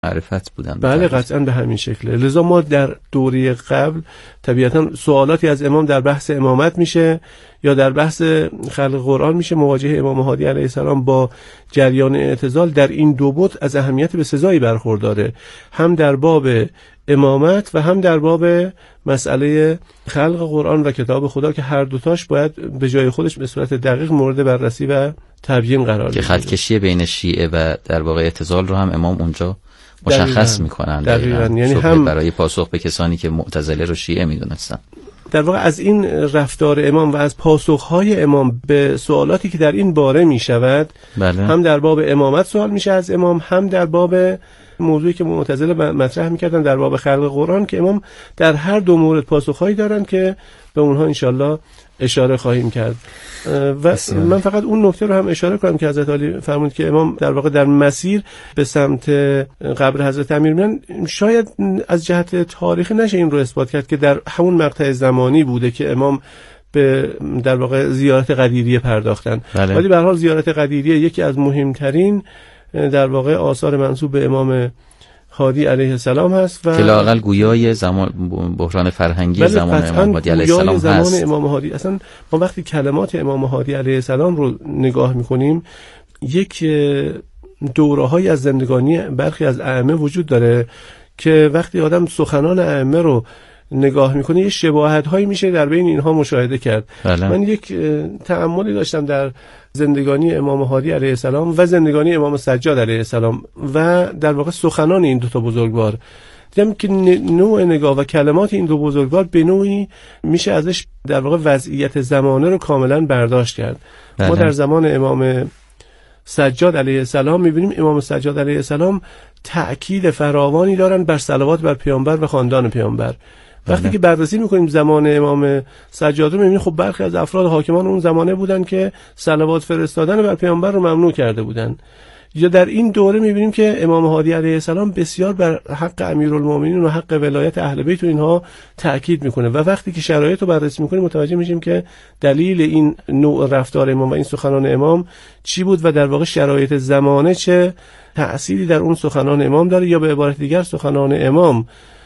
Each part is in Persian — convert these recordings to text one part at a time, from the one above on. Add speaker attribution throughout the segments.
Speaker 1: معرفت بودن.
Speaker 2: بله قطعا به همین شکله. لذا ما در دوره قبل طبیعتا سوالاتی از امام در بحث امامت میشه یا در بحث خلق قرآن میشه. مواجهه امام هادی علیه السلام با جریان اعتزال در این دو بعد از اهمیت به سزایی برخورداره، هم در باب امامت و هم در باب مسئله خلق قرآن و کتاب خدا، که هر دوتاش باید به جای خودش به صورت دقیق مورد بررسی و تبیین قرار بگیره.
Speaker 1: که خط کشی بین شیعه و در واقع اعتزال رو هم امام اونجا مشخص میکنن.
Speaker 2: دقیقاً. یعنی هم
Speaker 1: برای پاسخ به کسانی که معتزله رو شیعه میدونستن.
Speaker 2: در واقع از این رفتار امام و از پاسخهای امام به سوالاتی که در این باره میشود،
Speaker 1: بله.
Speaker 2: هم در باب امامت سوال میشه از امام، هم در باب موضوعی که معتزله مطرح میکردن در باب خلق قرآن، که امام در هر دو مورد پاسخهایی دارن که به اونها انشالله اشاره خواهیم کرد. و من فقط اون نکته رو هم اشاره کنم که حضرت علی فرمود که امام در واقع در مسیر به سمت قبر حضرت امیرالمومنین، شاید از جهت تاریخی نشه این رو اثبات کرد که در همون مقطع زمانی بوده که امام به در واقع زیارت قدیریه پرداختن.
Speaker 1: بله.
Speaker 2: ولی به هر حال زیارت قدیریه یکی از مهمترین در واقع آثار منسوب به امام هادی علیه السلام هست و
Speaker 1: که لااقل گویای زمان بحران فرهنگی زمان امام هادی علیه السلام هست.
Speaker 2: زمان امام هادی اصلا ما وقتی کلمات امام هادی علیه السلام رو نگاه می‌کنیم، یک دوره‌هایی از زندگانی برخی از ائمه وجود داره که وقتی آدم سخنان ائمه رو نگاه میکنه یه شباهت‌هایی میشه در بین اینها مشاهده کرد.
Speaker 1: بله.
Speaker 2: من یک تأملی داشتم در زندگانی امام هادی علیه السلام و زندگانی امام سجاد علیه السلام و در واقع سخنان این دو تا بزرگوار، دیدم که نوع نگاه و کلمات این دو بزرگوار به نوعی میشه ازش در واقع وضعیت زمانه رو کاملا برداشت کرد.
Speaker 1: بله.
Speaker 2: ما در زمان امام سجاد علیه السلام میبینیم امام سجاد علیه السلام تأکید فراوانی دارن بر صلوات بر پیامبر و خاندان پیامبر. وقتی که بررسی میکنیم زمان امام سجاد رو میبینیم خب برخی از افراد حاکمان اون زمانه بودن که صلوات فرستادن بر پیامبر رو ممنوع کرده بودن. یا در این دوره میبینیم که امام هادی علیه السلام بسیار بر حق امیرالمومنین و حق ولایت اهل بیت و اینها تأکید میکنه و وقتی که شرایط رو بررسی میکنیم متوجه میشیم که دلیل این نوع رفتار امام و این سخنان امام چی بود و در واقع شرایط زمانه چه تأثیری در اون سخنان امام داره، یا به عبارت دیگر سخنان امام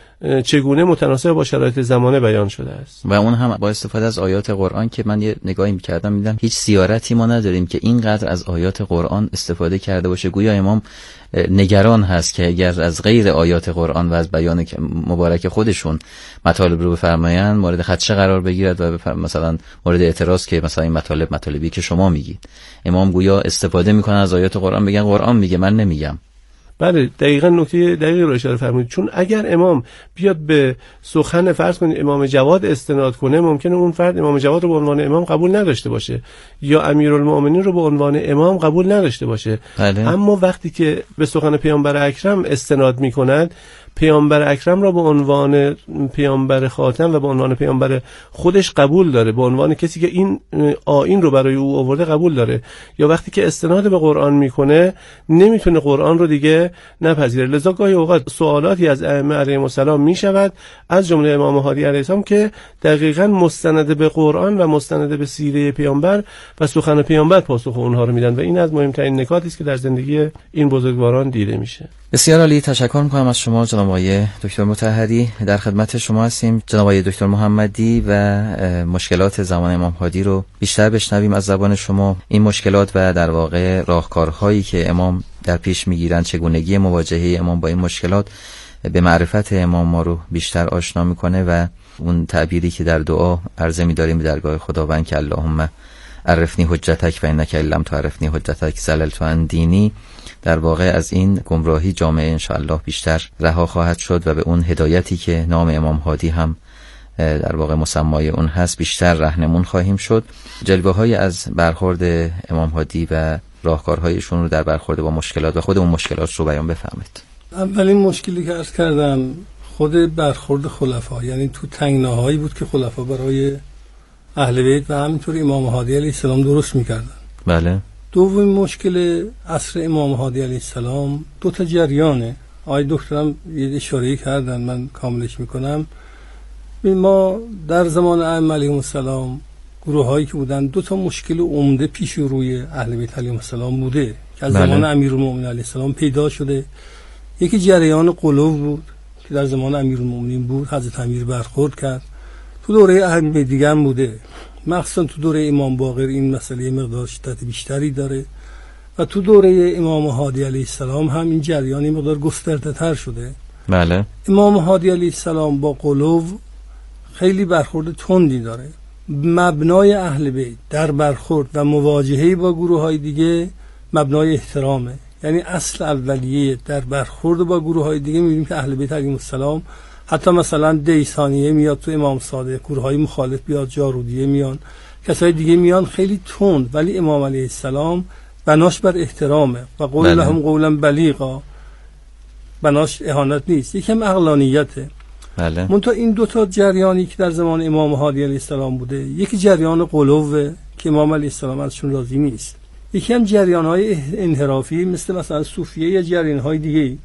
Speaker 2: چگونه متناسب با شرایط زمانه بیان شده است.
Speaker 1: و اون هم با استفاده از آیات قرآن که من یه نگاهی می‌کردم می‌دیدم هیچ زیارتی ما نداریم که اینقدر از آیات قرآن استفاده کرده باشه. گویا امام نگران هست که اگر از غیر آیات قرآن و از بیان مبارک خودشون مطالب رو بفرمایند مورد خدشه قرار بگیرد و مثلا مورد اعتراض که مثلا این مطالبی که شما میگید. امام گویا استفاده میکنه از آیات قرآن، بگن قرآن میگه من نمیگم.
Speaker 2: بله دقیقاً نکته دقیقی رو اشاره فرمودید، چون اگر امام بیاد به سخن فرض کنید امام جواد استناد کنه، ممکنه اون فرد امام جواد رو به عنوان امام قبول نداشته باشه یا امیرالمومنین رو به عنوان امام قبول نداشته باشه.
Speaker 1: بله.
Speaker 2: اما وقتی که به سخن پیامبر اکرم استناد می‌کند، پیامبر اکرم را به عنوان پیامبر خاتم و به عنوان پیامبر خودش قبول داره، به عنوان کسی که این آیین رو برای او آورده قبول داره. یا وقتی که استناد به قرآن میکنه نمیتونه قرآن رو دیگه نپذیره. لذا گاهی اوقات سوالاتی از ائمه علیهم السلام میشود، از جمله امام هادی علیه السلام، که دقیقاً مستند به قرآن و مستند به سیره پیامبر و سخن پیامبر پاسخ اونها رو میدن و این از مهمترین نکاتی است که در زندگی این بزرگواران دیده میشه.
Speaker 1: بسیار عالی، تشکر میکنم از شما جناب آقای دکتر مطهری. در خدمت شما هستیم جناب آقای دکتر محمدی و مشکلات زمان امام هادی رو بیشتر بشنویم از زبان شما. این مشکلات و در واقع راهکارهایی که امام در پیش میگیرن، چگونگی مواجهه امام با این مشکلات به معرفت امام ما رو بیشتر آشنا میکنه و اون تعبیری که در دعا عرضه می‌داریم به درگاه خداوند که اللهم عرفنی حجتک و انک لم تعرفنی حجتک زللت عن دینی، در واقع از این گمراهی جامعه انشاءالله بیشتر رها خواهد شد و به اون هدایتی که نام امام هادی هم در واقع مسمای اون هست بیشتر راهنمون خواهیم شد. جلوه‌های از برخورد امام هادی و راهکارهایشون رو در برخورد با مشکلات و خود اون مشکلات رو بیان بفرمایید.
Speaker 3: اولین مشکلی که عرض کردم خود برخورد خلفا، یعنی تو تنگناهایی بود که خلفا برای اهل بیت و همینطور امام هادی علیه السلام درست می‌کردن.
Speaker 1: بله.
Speaker 3: دومین مشکل عصر امام هادی علیه السلام دو تا جریانه. آقای دکترم یه اشاره کردن، من کاملش میکنم. ما در زمان ائمه علیهم السلام گروهایی که بودن دو تا مشکل عمده پیش روی اهل بیت علیهم السلام بوده که از زمان امیرالمومنین علیه السلام پیدا شده یکی جریان قلوب بود که در زمان امیرالمومنین بود، حضرت امیر برخورد کرد. تو دوره ائمه دیگه هم بوده، مخصوصا تو دوره امام باقر این مسئله مقدار شدت بیشتری داره و تو دوره امام هادی علیه السلام هم این جریان مقدار گسترده تر شده.
Speaker 1: بله.
Speaker 3: امام هادی علیه السلام با قلوب خیلی برخورد تندی داره. مبنای اهل بیت در برخورد و مواجهه با گروه های دیگه مبنای احترامه. یعنی اصل اولیه در برخورد با گروه های دیگه می‌بینیم که اهل بیت علیهم السلام، حتی مثلا دیسانیه میاد تو امام صادق، گروه های مخالف بیاد، جارودیه میان، کسای دیگه میان خیلی تند، ولی امام علیه السلام بناش بر احترامه و قول لهم قولا بلیغا، بناش اهانت نیست، یکم عقلانیته.
Speaker 1: بله.
Speaker 3: منتها این دوتا جریانی که در زمان امام هادی علیه السلام بوده، یکی جریان قلوبه که امام علیه السلام ازشون راضی نیست، یکی هم جریان‌های انحرافی مثلا صوفیه یا جریان‌های دیگه.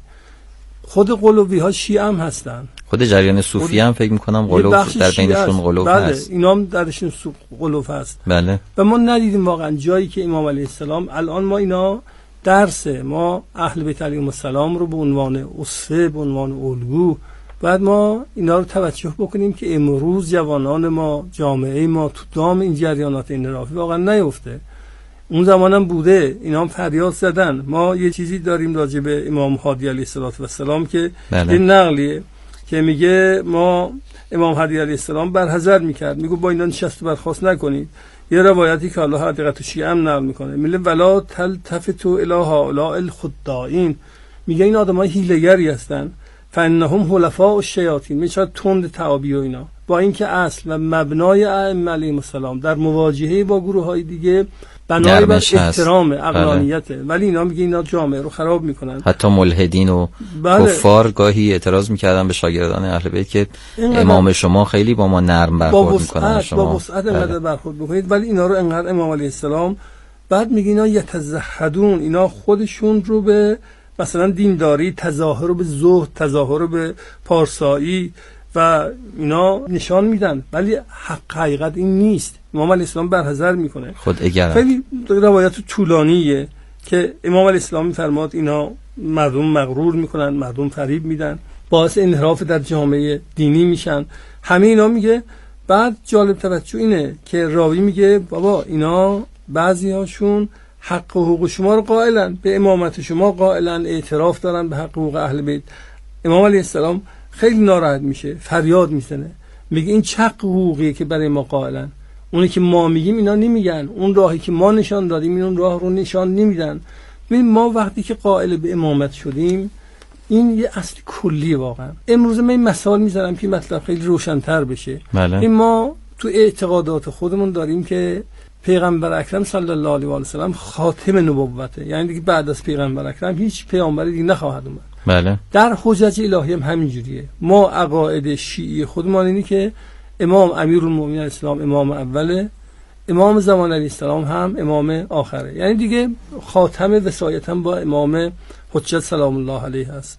Speaker 3: خود قلوبی ها شیعه هم هستن،
Speaker 1: خود جریان صوفی هم فکر می‌کنم قلوب در بینشون قلوب هست.
Speaker 3: بله، اینا هم درشون قلوب هست.
Speaker 1: بله.
Speaker 3: و ما ندیدیم واقعا جایی که امام علیه السلام، الان ما اینا درس ما اهل بیت علیهم السلام رو به عنوان اسوه، به عنوان الگو، بعد ما اینا رو توجه بکنیم که امروز جوانان ما، جامعه ما تو دام این جریانات انحرافی واقعا نیفته. اون زمانم بوده، اینا هم فریاد زدن. ما یه چیزی داریم راجع به امام هادی علیه السلام که
Speaker 1: بله.
Speaker 3: این نقلیه که میگه ما امام هادی علیه السلام برحذر میکرد، میگه با اینا نشست و برخاست نکنید. یه روایتی که الله حقیقت شیعه هم نقل میکنه، میگه ولا تلتفتوا الی هؤلاء الخداعین، میگه این آدمای حیله‌گری هستن، فانهم حلفاء الشیاطین، میشه تند تعابی و اینا. با اینکه اصل و مبنای ائمه علیهم السلام در مواجهه با گروه‌های دیگه بنای بر احترام، عقلانیته. بله. ولی اینا میگه اینا جامعه رو خراب میکنن.
Speaker 1: حتی ملحدین و
Speaker 3: بله.
Speaker 1: کفار گاهی اعتراض میکردن به شاگردان اهل بیت که امام شما خیلی با ما نرم برخورد میکنن، شما
Speaker 3: با وسعت انقدر برخورد بکنید، ولی اینا رو انقدر امام علیه السلام بعد میگه اینا یتزهدون، اینا خودشون رو به مثلا دینداری، تظاهر رو به زهد، تظاهر رو به پارسایی و اینا نشان میدن، ولی حقیقت این نیست. امام علیه السلام برحذر میکنه.
Speaker 1: خود اگر
Speaker 3: خیلی روایت طولانیه که امام علیه السلام میفرماد اینا مردم مغرور میکنن، مردم فریب میدن، باعث انحراف در جامعه دینی میشن، همه اینا میگه. بعد جالب توجه اینه که راوی میگه بابا اینا بعضی هاشون حق و حقوق شما رو قائلن، به امامت شما قائلن، اعتراف دارن به حق و حقوق اهل بیت. امام علیه السلام خیلی ناراحت میشه، فریاد میزنه، میگه این چه حقوقیه که برای ما قائلن؟ اونی که ما میگیم اینا نمیگن، اون راهی که ما نشان دادیم اون راه رو نشان نمیدن. ببین ما وقتی که قائل به امامت شدیم، این یه اصل کلی واقعا. امروز من این مثال میزنم که مطلب خیلی روشن‌تر بشه.
Speaker 1: بله.
Speaker 3: این ما تو اعتقادات خودمون داریم که پیغمبر اکرم صلی الله علیه و سلم خاتم نبوته، یعنی دیگه بعد از پیغمبر اکرم هیچ پیامبری دیگه نخواهد اومد.
Speaker 1: بله.
Speaker 3: در حجج الهی هم همینجوریه. ما عقاید شیعی خودمان اینه که امام امیرالمومنین علیه السلام امام اوله، امام زمان علیه السلام هم امام آخره، یعنی دیگه خاتم وصایت هم با امام حجت سلام الله علیه هست.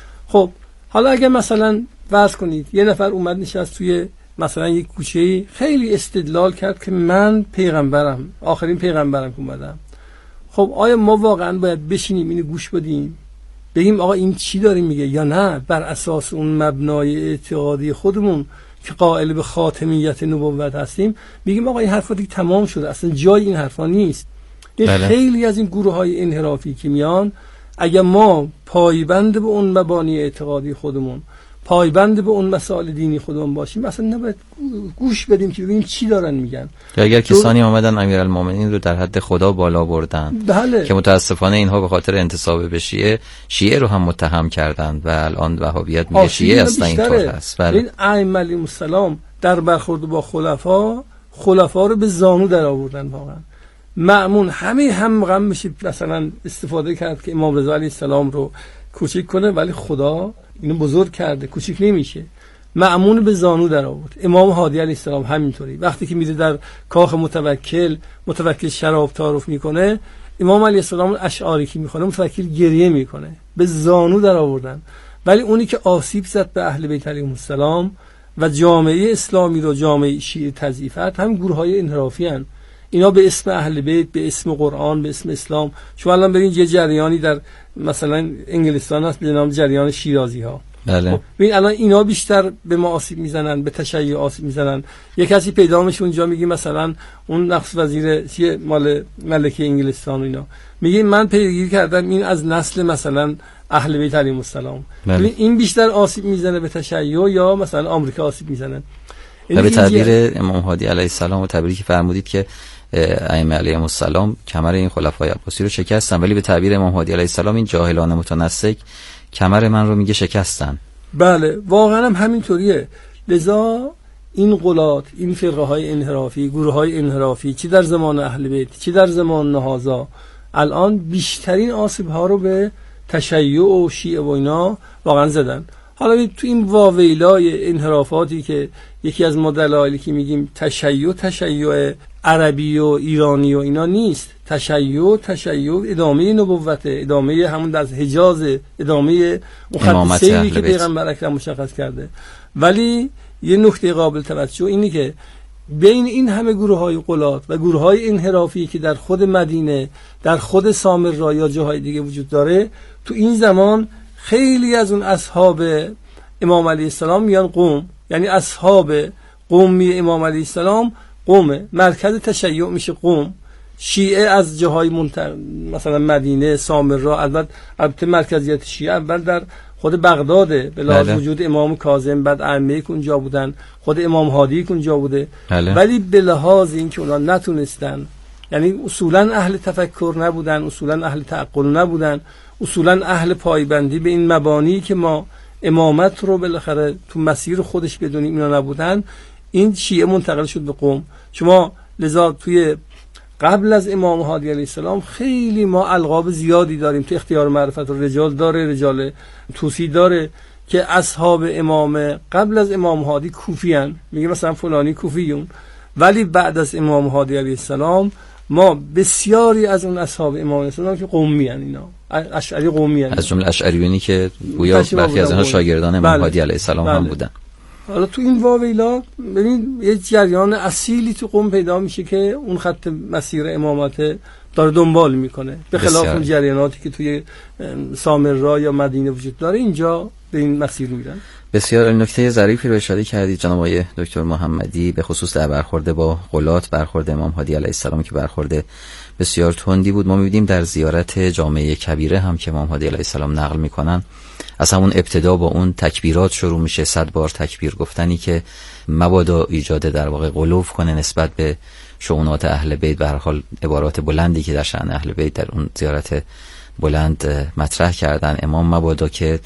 Speaker 3: خب حالا اگه مثلا فرض کنید یه نفر اومد نشست توی مثلا یک کوچه‌ای، خیلی استدلال کرد که من پیغمبرم، آخرین پیغمبرم که اومدم. خب آیا ما واقعا باید بشینیم اینو گوش بدیم بگیم آقا این چی داره میگه، یا نه بر اساس اون مبنای اعتقادی خودمون که قائل به خاتمیت نبوت هستیم بگیم آقا این حرفا دیگه تمام شده، اصلا جای این حرفا نیست.
Speaker 1: بله.
Speaker 3: خیلی از این گروه‌های انحرافی که میان، اگر ما پایبند به اون مبانی اعتقادی خودمون، پایبند به اون مسائل دینی خودمون باشیم، اصلا نباید گوش بدیم که ببینیم چی دارن میگن.
Speaker 1: یا اگر کسانی آمدن امیرالمومنین رو در حد خدا بالا بردن،
Speaker 3: بله.
Speaker 1: که متاسفانه اینها به خاطر انتساب به شیعه رو هم متهم کردند و الان وهابیت میگه شیعه اصلا اینطور هست. بله.
Speaker 3: این ائمه علیهم السلام در برخورد با خلفا رو به زانو در آوردن. واقعا مأمون همه هم غم میشه مثلا استفاده کرد که امام رضا علیه السلام رو کوچیک کنه، ولی خدا اینو بزرگ کرده، کوچیک نمیشه. مأمون به زانو در آورد. امام هادی علیه السلام همینطوری، وقتی که میره در کاخ متوکل شراب تعارف میکنه، امام علیه السلام اشعاری که میخونه متوکل گریه میکنه، به زانو در آوردن. ولی اونی که آسیب زد به اهل بیت علیهم السلام و جامعه اسلامی رو، جامعه شیعه تضعیفات، هم گروه‌های انحرافی هستند. اینا به اسم اهل بیت، به اسم قرآن، به اسم اسلام. شما الان برین یه جریانی در مثلا انگلستان هست به نام جریان شیرازی ها.
Speaker 1: بله.
Speaker 3: ببین الان اینا بیشتر به ما آسیب میزنن، به تشیع آسیب میزنن. یه کسی پیدا میشه اونجا میگه مثلا اون نخست وزیر مال ملکه انگلستان و اینا میگه من پیگیری کردم این از نسل مثلا اهل بیت علیهم السلام. ببین این بیشتر آسیب میزنه به تشیع یا مثلا آمریکا آسیب میزنه.
Speaker 1: به تعبیر امام هادی علیه السلام و تعبیری که فرمودید که ائمه علیهم السلام کمر این خلفای عباسی رو شکستن، ولی به تعبیر امام هادی علیه السلام این جاهلان متنسک کمر من رو میگه شکستن.
Speaker 3: بله واقعا هم همینطوریه. لذا این غلات، این فرقه های انحرافی، گروه های انحرافی، چی در زمان اهل بیت چی در زمان نهضا، الان بیشترین آسیب ها رو به تشیع و شیعه و اینا واقعا زدن. حالا تو این واویلای انحرافاتی که یکی از ما دلایلی که میگیم تشیع عربی و ایرانی و اینا نیست، تشیع ادامه نبوته، ادامه همون در حجاز، ادامه مقدسه‌ای که پیغمبر اکرم مشخص کرده. ولی یه نکته قابل توجه اینه که بین این همه گروه های غلات و گروه های انحرافی که در خود مدینه، در خود سامرا یا جاهای دیگه وجود داره، تو این زمان خیلی از اون اصحاب امام علیه السلام میان قم، یعنی اصحاب قومی امام علیه السلام قومه، مرکز تشیع میشه قم. شیعه از جاهای مثلا مدینه، سامرا، البته مرکزیت شیعه اول در خود بغداده به لحاظ وجود امام کاظم، بعد ائمه که اونجا بودن، خود امام هادی که اونجا بوده. ولی به لحاظ اینکه اونا نتونستن، یعنی اصولا اهل تفکر نبودن، اصولا اهل تعقل نبودن، اصولا اهل پایبندی به این مبانی که ما امامت رو بالاخره تو مسیر خودش بدونیم اینا نبودن، این شیعه منتقل شد به قم. شما لذا توی قبل از امام هادی علیه السلام خیلی ما القاب زیادی داریم تو اختیار معرفت و رجال داره، رجال توسی داره که اصحاب امام قبل از امام هادی کوفیان، میگه مثلا فلانی کوفیون، ولی بعد از امام هادی علیه السلام ما بسیاری از اون اصحاب امام علیه السلام که قمی ان، اینا اشعری قمی ان،
Speaker 1: از جمله اشعریونی که گویا برخی از اونها شاگردان امام هادی علیه السلام هم بودن.
Speaker 3: حالا تو این واویلا ببین یه جریان اصیلی تو قم پیدا میشه که اون خط مسیر امامت داره دنبال میکنه، به خلاف اون جریاناتی که توی سامرا یا مدینه وجود داره، اینجا به این مسیر میرن.
Speaker 1: بسیار نکته ظریفی رو اشاره کردید جناب آقای دکتر محمدی، به خصوص در برخورد با غلات، برخورد امام هادی علیه السلام که برخورد بسیار تندی بود. ما می‌بینیم در زیارت جامعه کبیره هم که امام هادی علیه السلام نقل میکنن، از همون ابتدا با اون تکبیرات شروع میشه، 100 بار تکبیر گفتنی که مبادا ایجاد در واقع غلو کنه نسبت به شؤونات اهل بیت. به هر حال عبارات بلندی که در شأن اهل بیت در اون زیارت بلند مطرح کردن، امام مبادا که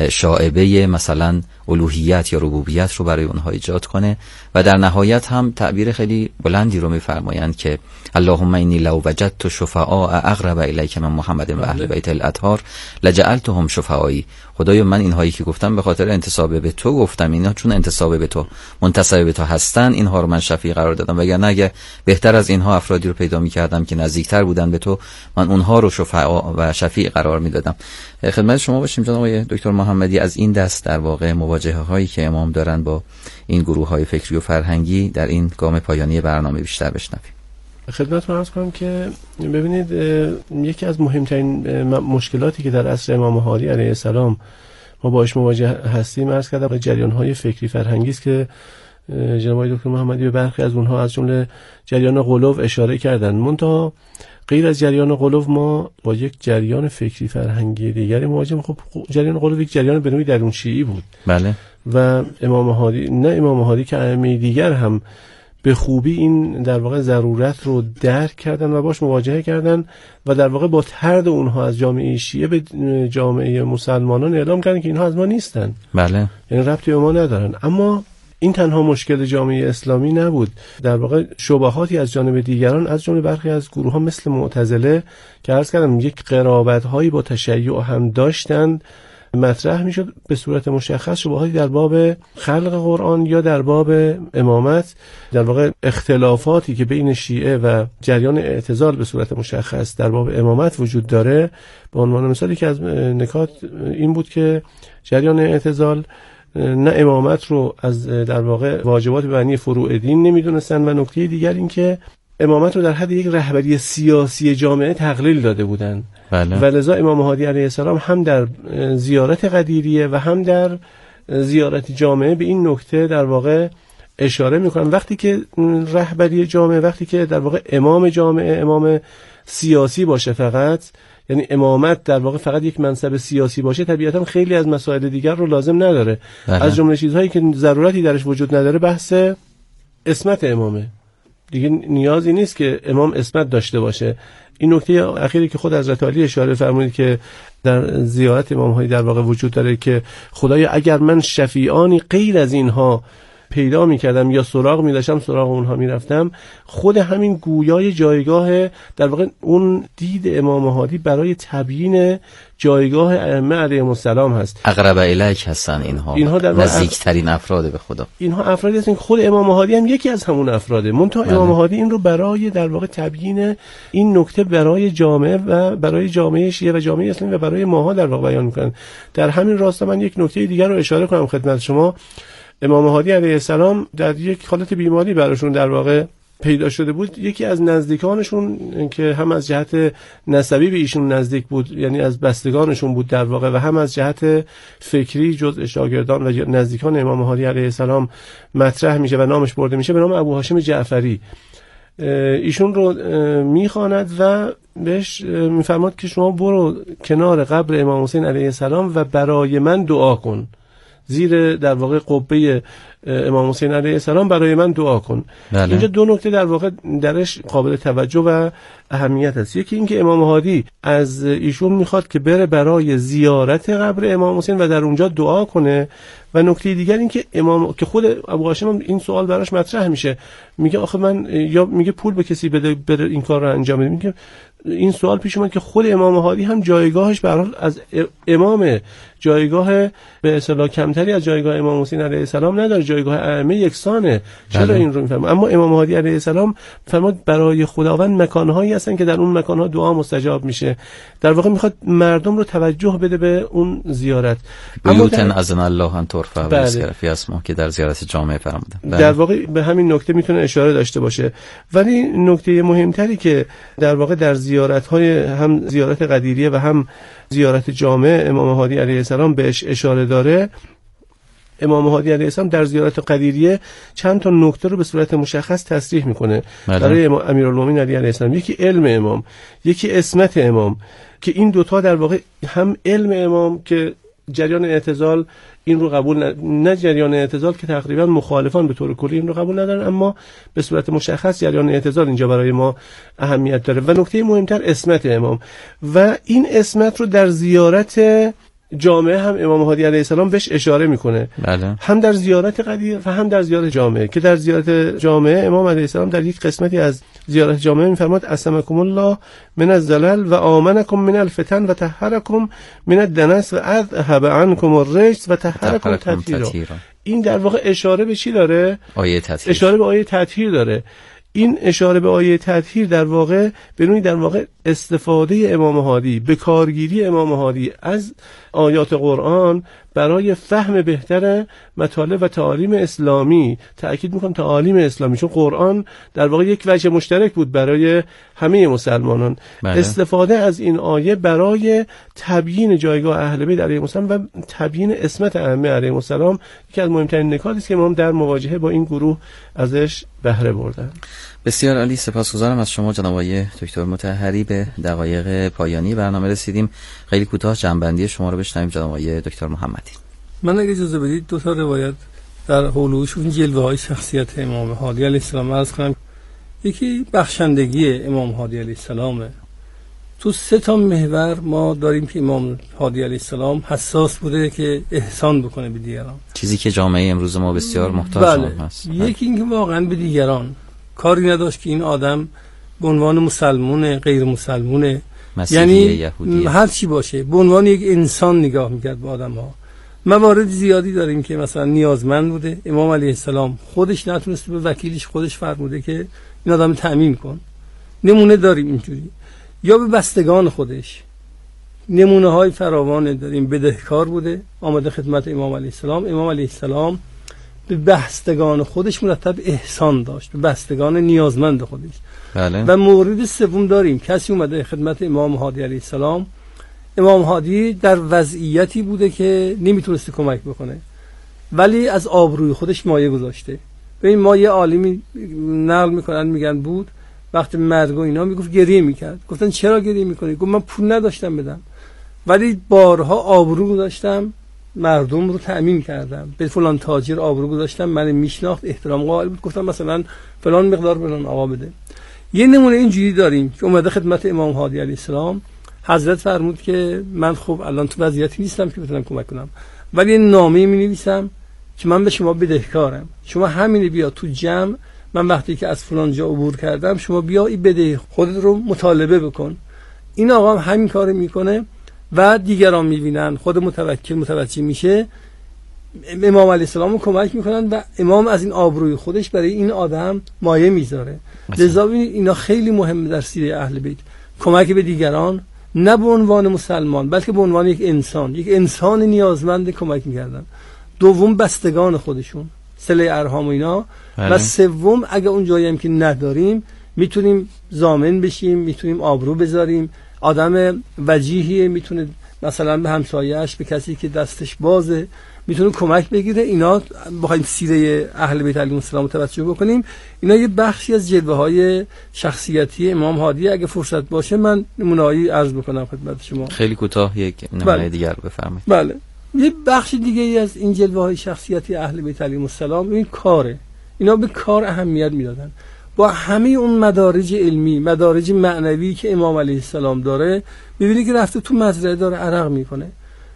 Speaker 1: شائبه مثلا الوهیت یا ربوبیت رو برای اونها ایجاد کنه. و در نهایت هم تعبیر خیلی بلندی رو میفرمایند که اللهم انی لو وجدت شفعاء اقرب الیک من محمد و اهل بیت الاطهار لجعلتهم شفعایی. خدایا من اینهایی که گفتم به خاطر انتساب به تو گفتم، اینا چون انتساب به تو، منتسب به تو هستن، اینها رو من شفیع قرار دادم، وگرنه اگه بهتر از اینها افرادی رو پیدا می‌کردم که نزدیکتر بودن به تو، من اونها رو شفعا و شفیع قرار میدادم. خدمت شما باشیم جناب آقای دکتر محمدی، از این دست در واقع مواجهه هایی که امام دارن با این گروه های فکری و فرهنگی در این گام پایانی برنامه بیشتر بشنویم.
Speaker 2: خدمتتون عرض کنم که ببینید یکی از مهمترین مشکلاتی که در عصر امام هادی علیه السلام ما باهاش مواجه هستیم، عرض کردم جریان های فکری فرهنگی است که جناب آقای دکتر محمدی به برخی از اونها از جمله جریان غلو اشاره کردن. منتها غیر از جریان غلو ما با یک جریان فکری فرهنگی دیگری مواجهیم. خب جریان غلو یک جریان به نوعی درون شیعی بود.
Speaker 1: بله.
Speaker 2: و امام هادی، نه امام هادی که ائمه دیگر هم به خوبی این در واقع ضرورت رو درک کردن و باش مواجهه کردن و در واقع با طرد اونها از جامعه شیعه به جامعه مسلمانان اعلام کردن که اینها از ما نیستن.
Speaker 1: بله.
Speaker 2: یعنی ربطی به ما ندارن. اما این تنها مشکل جامعه اسلامی نبود، در واقع شبهاتی از جانب دیگران، از جمله برخی از گروه ها مثل معتزله که عرض کردم یک قرابت هایی با تشیع هم داشتند، مطرح میشد به صورت مشخص شبهاتی در باب خلق قرآن یا در باب امامت، در واقع اختلافاتی که بین شیعه و جریان اعتزال به صورت مشخص در باب امامت وجود داره. به عنوان مثالی که از نکات این بود که جریان اعتزال نه امامت رو از در واقع واجبات معنی فروع دین نمیدونستن و نکته دیگر این که امامت رو در حد یک رهبری سیاسی جامعه تقلیل داده بودند.
Speaker 1: بله.
Speaker 2: و لذا امام مهدی علیه السلام هم در زیارت قدیریه و هم در زیارت جامعه به این نکته در واقع اشاره میکنن. وقتی که رهبری جامعه، وقتی که در واقع امام جامعه امام سیاسی باشه فقط، یعنی امامت در واقع فقط یک منصب سیاسی باشه، طبیعتا خیلی از مسائل دیگر رو لازم نداره.
Speaker 1: بله.
Speaker 2: از جمله چیزهایی که ضرورتی درش وجود نداره بحث عصمت امامه. دیگه نیازی نیست که امام عصمت داشته باشه. این نکته اخیری که خود حضرت علی اشاره فرمودید که در زیارت امام‌هایی در واقع وجود داره که خدایا اگر من شفیعانی غیر از اینها پیدا می‌کردم یا سراغ می‌داشتم سراغ اونها می‌رفتم، خود همین گویای جایگاه در واقع اون دید امام مهدی برای تبیین جایگاه ائمه علیهم السلام هست.
Speaker 1: اقرب الیک هستن اینها در نزدیکترین افراد به خدا.
Speaker 2: اینها افرادی هستن که خود امام مهدی هم یکی از همون افراده. منتها امام مهدی این رو برای در واقع تبیین این نکته برای جامعه و برای جامعه شیعه و جامعه اسلامی و برای ماها در واقع بیان می‌کنن. در همین راستا من یک نکته دیگر رو اشاره کنم خدمت شما. امام مهدی علیه السلام در یک حالت بیماری براشون در واقع پیدا شده بود. یکی از نزدیکانشون که هم از جهت نسبی به ایشون نزدیک بود، یعنی از بستگانشون بود در واقع، و هم از جهت فکری جزء شاگردان و نزدیکان امام مهدی علیه السلام مطرح میشه و نامش برده میشه، به نام ابو هاشم جعفری. ایشون رو میخواند و بهش میفرماد که شما برو کنار قبر امام حسین علیه السلام و برای من دعا کن، زیر در واقع قبه امام حسین علیه السلام برای من دعا کن.
Speaker 1: بله.
Speaker 2: اینجا دو نکته در واقع درش قابل توجه و اهمیت است. یکی اینکه امام مهدی از ایشون میخواد که بره برای زیارت قبر امام حسین و در اونجا دعا کنه، و نکته دیگر این که که خود ابو هاشم هم این سوال براش مطرح میشه، میگه آخه من، یا میگه پول به کسی بده بره این کار رو انجام بده. میگه این سوال پیش اومد که خود امام مهدی هم جایگاهش به هر حال از امام جایگاه به اصطلاح کمتری از جایگاه امام حسین علیه السلام نداره، جایگاه ائمه یکسانه. چرا این رو میفهمه؟ اما امام مهدی علیه السلام فرمود برای خداوند مکانهایی هستن که در اون مکانها دعا مستجاب میشه. در واقع میخواد مردم رو توجه بده به اون زیارت.
Speaker 1: بیوتن اذن الله ان ترفع و یذکر فی اسمه که در زیارت جامعه فرمودن.
Speaker 2: در واقع به همین نکته میتونه اشاره داشته باشه. ولی نکته مهمتری که در واقع در زیارت‌های هم زیارت قدیریه و هم زیارت جامعه امام مهدی علیه السلام بهش اشاره داره، امام مهدی علیه السلام در زیارت قدیریه چند تا نکته رو به صورت مشخص تصریح میکنه برای امیرالمومنین علی علیه السلام. یکی علم امام، یکی عصمت امام، که این دوتا در واقع هم علم امام که جریان اعتزال این رو قبول نه جریان اعتزال که تقریبا مخالفان به طور کلی این رو قبول ندارن، اما به صورت مشخص جریان اعتزال اینجا برای ما اهمیت داره. و نکته مهمتر عصمت امام، و این عصمت رو در زیارت جامعه هم امام مهدی علیه السلام بهش اشاره میکنه.
Speaker 1: بله.
Speaker 2: هم در زیارت قدیر و هم در زیارت جامعه، که در زیارت جامعه امام علیه السلام در یک قسمتی از زیارت جامعه میفرماد عصمکم الله من الزلل و آمنکم من الفتن و طهرکم من الدنس و اذهب عنکم الرجس و طهرکم تطهیرا. این در واقع اشاره به چی داره؟
Speaker 1: آیه تطهیر.
Speaker 2: اشاره به آیه تطهیر داره. این اشاره به آیه تطهیر در واقع به نوعی در واقع استفاده امام مهدی، به کارگیری امام مهدی از آیات قرآن برای فهم بهتر مطالب و تعالیم اسلامی. تأکید میکنم تعالیم اسلامی، چون قرآن در واقع یک وجه مشترک بود برای همه مسلمانان.
Speaker 1: بله.
Speaker 2: استفاده از این آیه برای تبیین جایگاه اهل بیت علیهم السلام و تبیین عصمت ائمه علیهم السلام یکی از مهمترین نکاتی است که ما در مواجهه با این گروه ازش بهره بردن.
Speaker 1: بسیار عالی، سپاسگزارم از شما جناب آقای دکتر مطهری. به دقایق پایانی برنامه رسیدیم. خیلی کوتاه جنبندی شما رو بشنویم جناب آقای دکتر محمدی.
Speaker 3: من اگه اجازه بدید دو تا روایت در حولوش اون جلوه‌های شخصیت امام مهدی علیه السلام عرض کنم. یکی بخشندگی امام مهدی علیه السلامه. تو 3 تا محور ما داریم که امام مهدی علیه السلام حساس بوده که احسان بکنه به دیگران،
Speaker 1: چیزی که جامعه امروز ما بسیار محتاج
Speaker 3: بله.
Speaker 1: هست.
Speaker 3: یکی اینکه واقعا به دیگران کاری نداشت که این آدم به عنوان مسلمونه غیر مسلمونه، یعنی هر چی باشه به عنوان یک انسان نگاه میکرد به آدم ها. موارد زیادی داریم که مثلا نیازمند بوده، امام علیه السلام خودش نتونسته، به وکیلش خودش فرموده که این آدم تأمین کن. نمونه داریم اینجوری، یا به بستگان خودش نمونه های فراوان داریم. بدهکار بوده، آمده خدمت امام علیه السلام، امام علیه السلام به بستگان خودش مرتب احسان داشت، به بستگان نیازمند خودش.
Speaker 1: بله.
Speaker 3: و مورد سوم داریم، کسی اومده خدمت امام هادی علیه السلام. امام هادی در وضعیتی بوده که نمیتونسته کمک بکنه، ولی از آبروی خودش مایه گذاشته. ببین ما یه عالمی نقل میکنن میگن بود وقتی مرگ و اینا میگفت گریه میکرد. گفتن چرا گریه میکنی؟ گفت من پول نداشتم بدم، ولی بارها آبرو گذاشتم، مردم رو تأمین کردم، به فلان تاجر آبرو گذاشتم، من میشناخت، احترام قائل بود، گفتم مثلا فلان مقدار فلان آقا بده. یه نمونه اینجوری داریم که اومده خدمت امام هادی علیه السلام. حضرت فرمود که من خب الان تو وضعیتی نیستم که بتونم کمک کنم، ولی یه نامه می‌نویسم که من به شما بدهکارم، شما همین بیا تو جمع، من وقتی که از فلان جا عبور کردم شما بیا این بده خودت رو مطالبه بکن. این آقا هم همین کارو میکنه و دیگران میبینن، خود متوکل متوجه میشه، امام علیه السلام رو کمک میکنن و امام از این آبروی خودش برای این آدم مایه میذاره. لذا اینا خیلی مهمه در سیره اهل بیت، کمک به دیگران، نه به عنوان مسلمان بلکه به عنوان یک انسان نیازمند کمک میکردن. دوم بستگان خودشون، صله ارحام و اینا.
Speaker 1: بله.
Speaker 3: و سوم اگه اون جایی هم که نداریم میتونیم ضامن بشیم، میتونیم آبرو بذاریم. آدم وجیهیه، میتونه مثلا به همسایه‌اش، به کسی که دستش بازه میتونه کمک بگیره. اینا بخوایم سیره اهل بیت علیهم السلام توجه بکنیم، اینا یه بخشی از جلوه‌های شخصیتی امام هادی. اگه فرصت باشه من نمونه‌ای عرض بکنم خدمت شما.
Speaker 1: خیلی کوتاه یک نمونه دیگر بفرمایید.
Speaker 3: بله. یه بخش دیگه ای از این جلوه‌های شخصیتی اهل بیت علیهم السلام این کاره. اینا به کار اهمیت میدادن. با همه اون مدارج علمی، مدارج معنوی که امام علیه السلام داره، می‌بینی که رفته تو مزرعه داره عرق میکنه،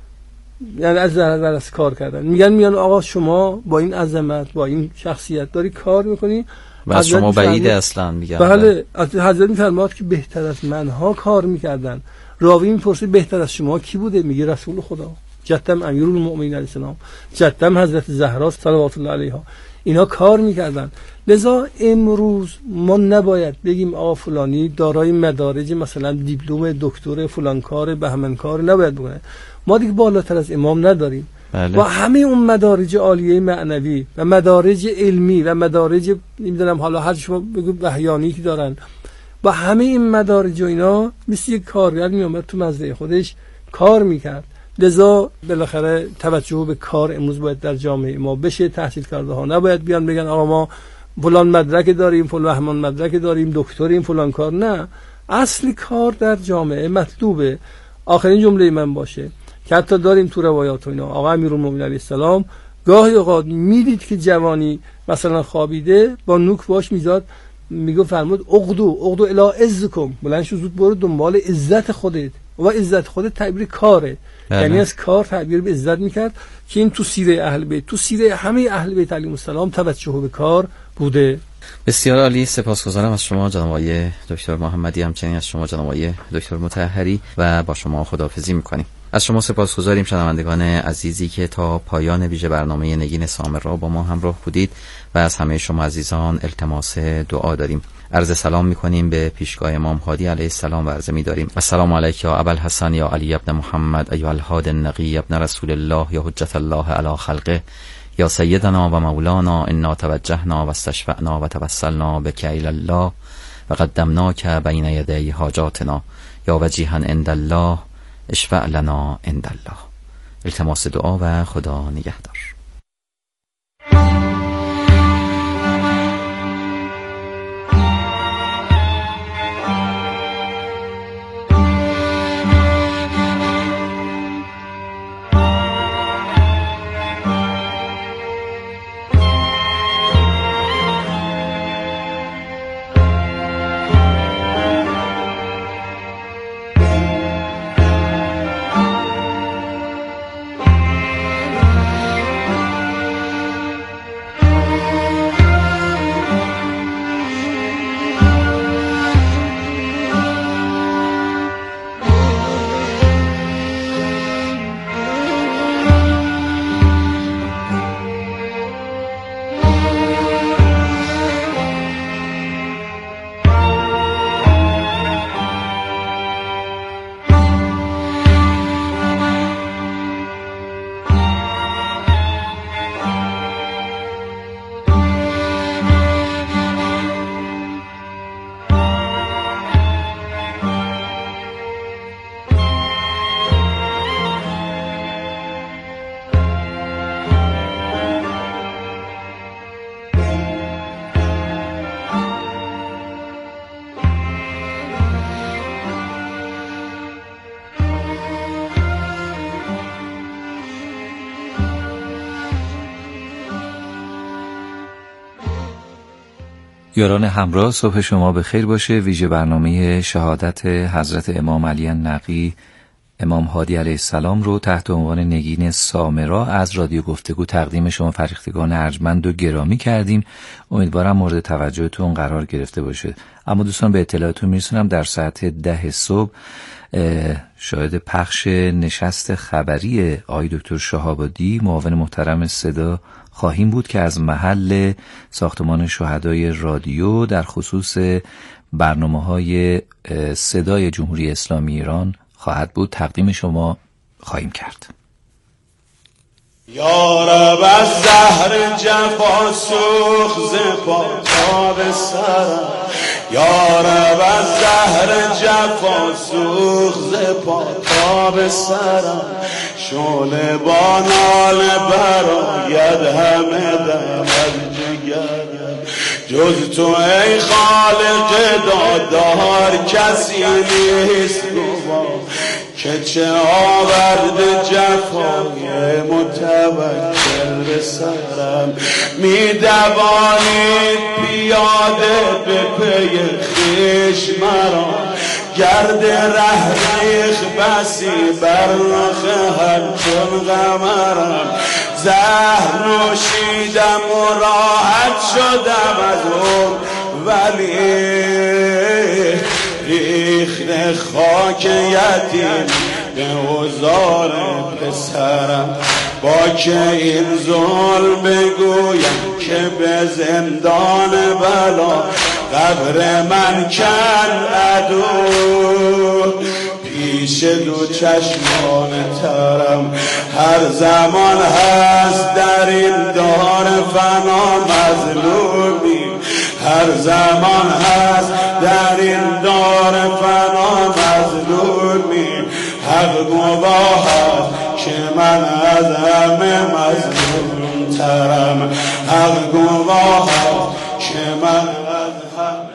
Speaker 3: یعنی از ضرر از کار کردن. میگن آقا شما با این عظمت، با این شخصیت داری کار میکنی
Speaker 1: و از شما بعیده اصلا میگن.
Speaker 3: بله. حضرت میفرماد که بهتر از منها کار میکردن. راوی میپرسه بهتر از شما کی بوده؟ میگه رسول خدا، جدم امیرالمؤمنین علیه السلام، جدم حضرت زهرا صلوات الله علیها، اینا کار میکردن. لذا امروز ما نباید بگیم آقا فلانی دارای مدارج مثلا دیپلم دکتر فلان کار بهمن کار، نباید بگه. ما دیگه بالاتر از امام نداریم.
Speaker 1: بله.
Speaker 3: با همه اون مدارج عالیه معنوی و مدارج علمی و مدارج نمیدونم حالا هر شما بگو بهیانی که دارن، با همه این مدارج و اینا مثل یک کارگر میومد تو مزرعه خودش کار میکرد. لذا بالاخره توجه به کار امروز باید در جامعه ما بشه. تحصیل کرده ها نباید بیان بگن آقا ما فلان مدرک داریم، فلان مدرک داریم، دکتریم، فلان کار. نه، اصل کار در جامعه مطلوبه. آخرین جمله من باشه که حتی داریم تو روایات و اینا، آقا امیرالمومنین علیه السلام گاهی اوقات میدید که جوانی مثلا خوابیده، با نوک باش میزاد، میگه فرمود اغدو الی عزکم، بلند شو زود برو دنبال عزت خودت. و عزت خودت تعبیر کاره. یعنی از کار تعبیر به عزت میکرد که این تو سیره اهل بیت، تو سیره همه اهل بیت علیهم السلام توجه به کار بوده.
Speaker 1: بسیار عالی. سپاسگزارم از شما جناب آقای دکتر محمدی، همچنین از شما جناب آقای دکتر مطهری و با شما خداحافظی میکنیم. از شما سپاسگزاریم شنوندگان عزیزی که تا پایان ویژه برنامه نگین سامر با ما همراه بودید و از همه شما عزیزان التماس دعا داریم. عرض سلام میکنیم به پیشگاه امام هادی علیه السلام و عرض می‌داریم السلام علیک یا ابوالحسن یا علی ابن محمد ایها الهادی النقی ابن رسول الله یا حجت الله علی خلقه یا سیدنا و مولانا انا توجهنا و استشفعنا و توسلنا بک الی الله و قدمناک بین یدی حاجاتنا یا وجیها عند الله اشفع لنا عند الله. التماس دعا و خدا نگهدار.
Speaker 4: یاران همراه، صبح شما به خیر باشه. ویژه برنامه شهادت حضرت امام علی نقی امام هادی علیه السلام رو تحت عنوان نگین سامرا از رادیو گفتگو تقدیم شما فرهیختگان ارجمند و گرامی کردیم. امیدوارم مورد توجهتون قرار گرفته باشه. اما دوستان، به اطلاعاتون میرسونم در ساعت 10 صبح شاهد پخش نشست خبری آقای دکتر شهابادی معاون محترم صدا خواهیم بود که از محل ساختمان شهدای رادیو در خصوص برنامه‌های صدای جمهوری اسلامی ایران خواهد بود. تقدیم شما خواهیم کرد.
Speaker 5: یا رب از زهر جفا سوخ ز پا تا به سرم، یا رب از زهر جفا سوخ ز پا تا به سرم، شعله با ناله براید همه دم از جگرم، جز تو ای خالق دادار کسی نیست گواه، که چه آورد جفای متوکل به سرم، می دوانید پیاده به پی خویش مرا، گرد ره ریخ بسی بر رخ همچون قمرم، زهر نوشیدم و راحت شدم از اون، ولی ریخت خاک یتیم به عذار پسرم، با که این ظلم بگویم که به زندان بلا قبر من کن عدو، پیش دو چشمان ترم هر زمان هست در این دار فنا مظلومی، هر زمان هست در این دار فنا مظلومی، حق گواه هست که من از همه مظلوم ترم، حق گواه هست که من از همه.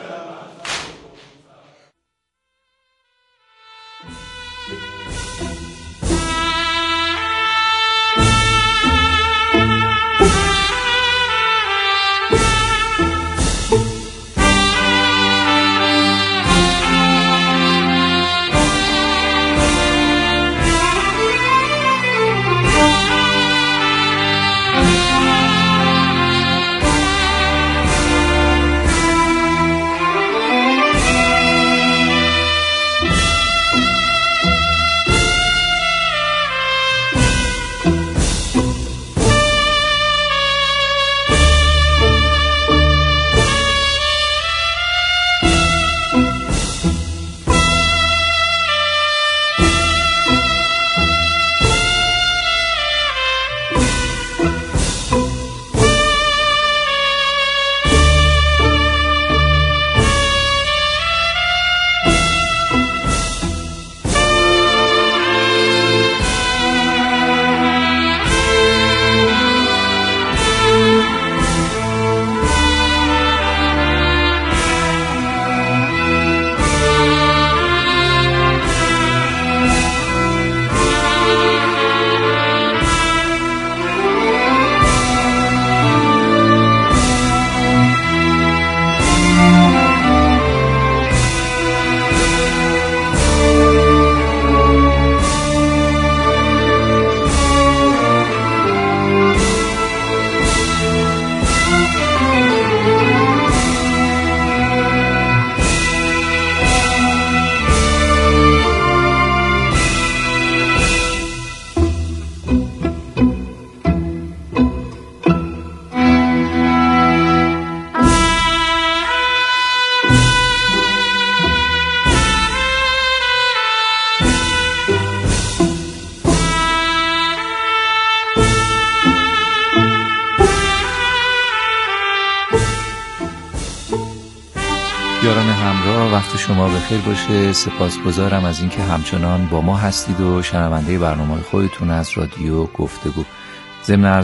Speaker 4: یاران همراه، وقت شما بخیر باشه. سپاسگزارم از اینکه همچنان با ما هستید و شنونده برنامه‌های خودتون از رادیو گفتگو. ضمن